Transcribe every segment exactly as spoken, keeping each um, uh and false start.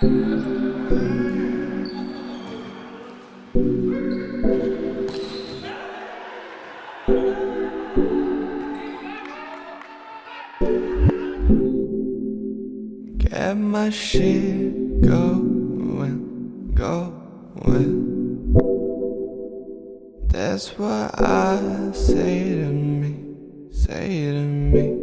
Get my shit going, going. That's what I say to me, say to me.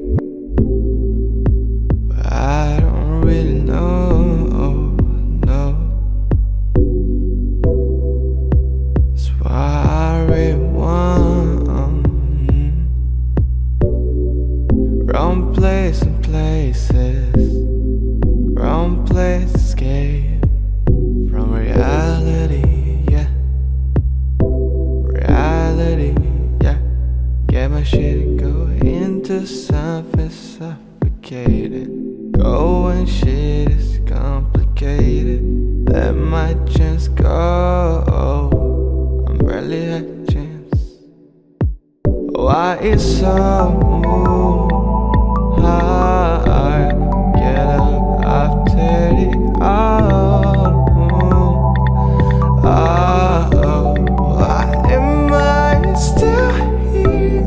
But I don't really know, no. That's why I really want wrong place and places, wrong place to escape from reality, yeah. Reality, yeah. Get my shit and go into something suffocated. Go when shit is complicated. Let my chance go, I'm barely had a chance. Why it's so hard? Get up after it all. Oh, why am I still here?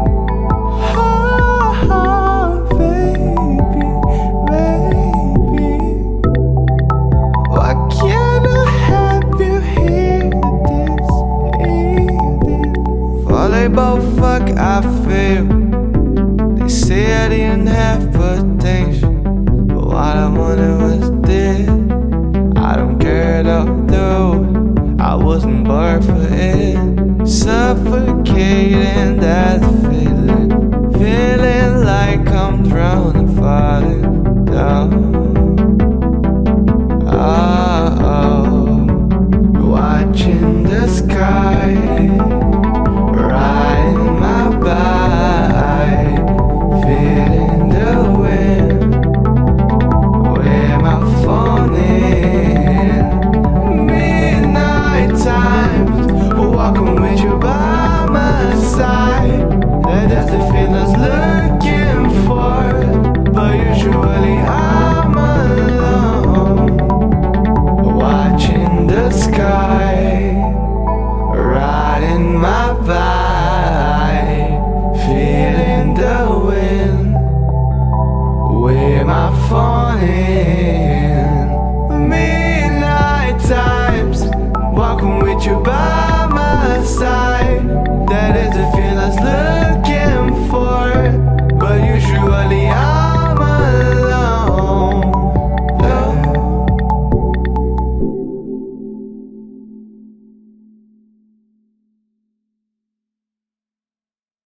Oh, baby, baby. Why can't I have you here this evening? For they both fuck, I feel. They say I didn't have potential, but what I wanted was this. I don't care though, I wasn't born for it. Suffocating, that's a feeling. Feeling like I'm drowning, falling down. Oh, watching the sky, riding my bike, feeling the wind, with my phone in. Midnight times, walking with you by my side. That's the feelings looking for, but usually I'm alone. Watching the sky, riding my bike, feeling the wind, with my phone in. Me